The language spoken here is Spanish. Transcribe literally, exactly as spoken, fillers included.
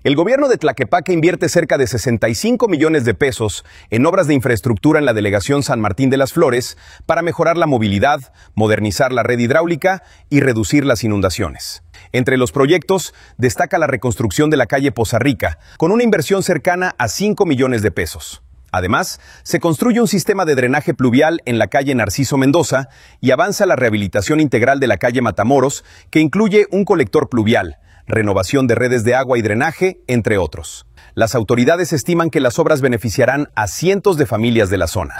El gobierno de Tlaquepaque invierte cerca de sesenta y cinco millones de pesos en obras de infraestructura en la delegación San Martín de las Flores para mejorar la movilidad, modernizar la red hidráulica y reducir las inundaciones. Entre los proyectos destaca la reconstrucción de la calle Poza Rica, con una inversión cercana a cinco millones de pesos. Además, se construye un sistema de drenaje pluvial en la calle Narciso Mendoza y avanza la rehabilitación integral de la calle Matamoros, que incluye un colector pluvial, renovación de redes de agua y drenaje, entre otros. Las autoridades estiman que las obras beneficiarán a cientos de familias de la zona.